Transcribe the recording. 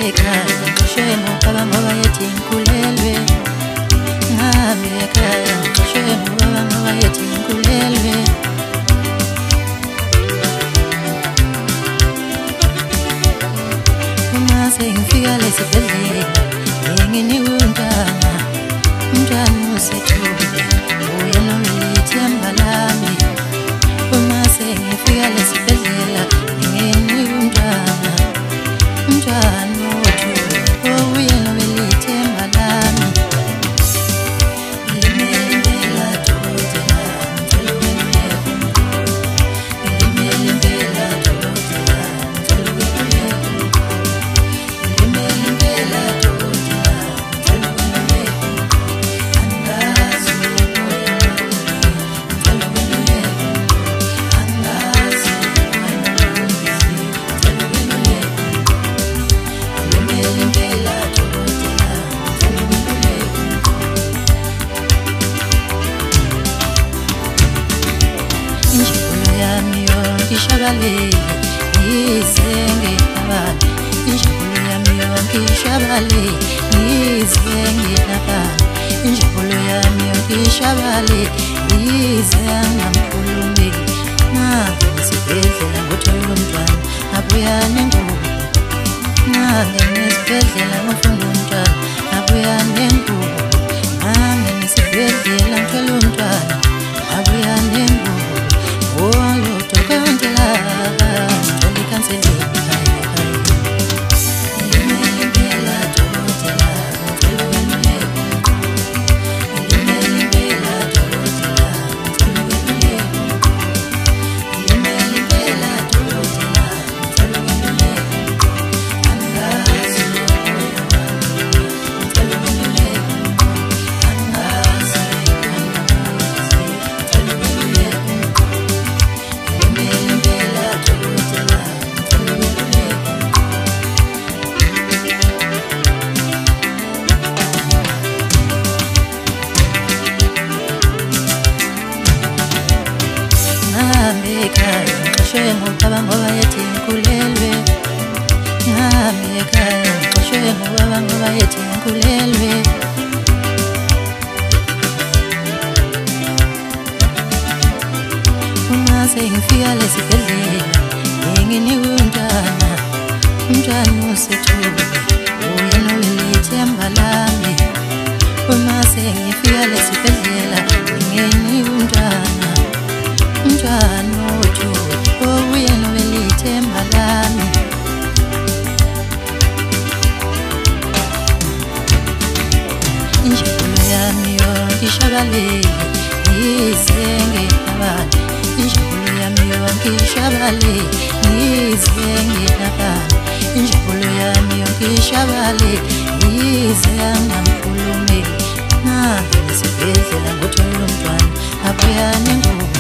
ekhaya ngishwe ngobaba ngoba yethi ngikhulelwe. Ngihambe ekhaya ngishwe ngobaba ngoba yethi ngikhulelwe. Uma sengifika lesibhedlela nginikwe umntwana, umntwana usethule uyena welithi embalami. Uma sengifika lesibhedlela nginikwe umntwana, umntwana othule uyena welithi embalami. Injabulo yami yonke ishabalele ngize ngilabala. Injabulo yami yonke ishabalele ngize ngilabala. Injabulo yami yonke ishabalele ngize ngamkhulumeli. Ngangena esibhedlela ngothola umntwana ngabuya nengubo. Ngangena esibhedlela ngofunda umntwana ngabuya nengubo. Ngangena esibhedlela ngithola umntwana ngabuya nengubo. Ngihambe ekhaya ngixoshwe ngobaba ngoba yethi ngikhulelwe. Ngihambe ekhaya ngixoshwe ngobaba ngoba yethi ngikhulelwe. Uma sengifika lesibhedlela nginikwe umntwana, umntwana usethule uyena welithi embalami. Uma sengifika lesibhedlela nginikwe umntwana, umntwana othule uyena welithi embalami. Injabulo yami yonke ishabalele ngize ngilabala. Injabulo yami yonke ishabalele ngize ngilabala. Injabulo yami yonke ishabalele ngize ngamkhulumeli. Ngangena esibhedlela ngothola umntwana ngabuya nengubo.